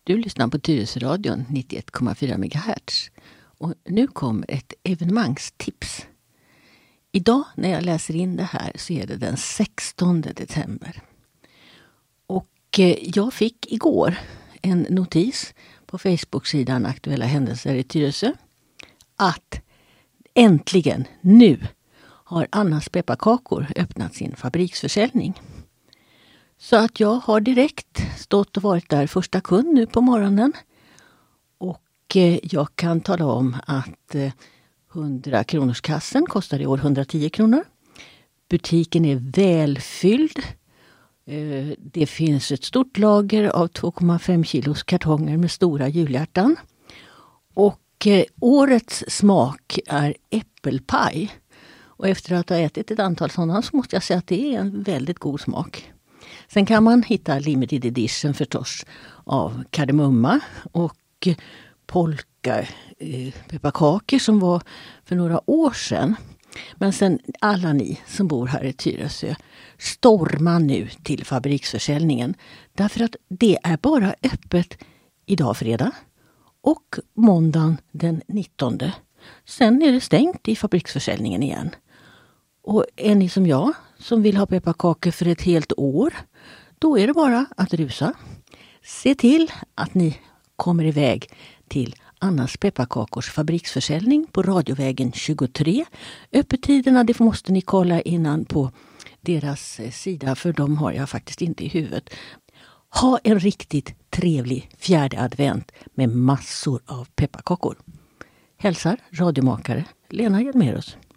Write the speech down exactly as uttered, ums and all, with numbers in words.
Du lyssnar på Tyresöradion nittioett komma fyra megahertz. Och nu kom ett evenemangstips. Idag när jag läser in det här så är det den sextonde december. Och jag fick igår en notis på Facebook-sidan Aktuella händelser i Tyresö att äntligen nu har Annas pepparkakor öppnat sin fabriksförsäljning. Så att jag har direkt stått och varit där första kund nu på morgonen. Och jag kan tala om att hundra kronors kassen kostar i år hundratio kronor. Butiken är välfylld. Det finns ett stort lager av två komma fem kilos kartonger med stora julhjärtan. Och årets smak är äppelpaj. Och efter att ha ätit ett antal sådana så måste jag säga att det är en väldigt god smak. Sen kan man hitta limited edition förstås av kardemumma och polka eh, pepparkakor som var för några år sedan. Men sen alla ni som bor här i Tyresö, storma nu till fabriksförsäljningen. Därför att det är bara öppet idag fredag och måndagen den nittonde. Sen är det stängt i fabriksförsäljningen igen. Och är ni som jag som vill ha pepparkakor för ett helt år, då är det bara att rusa. Se till att ni kommer iväg till Annas pepparkakors fabriksförsäljning på Radiovägen tjugotre. Öppettiderna det måste ni kolla innan på deras sida, för de har jag faktiskt inte i huvudet. Ha en riktigt trevlig fjärde advent med massor av pepparkakor. Hälsar radiomakare Lena Hjelmerus.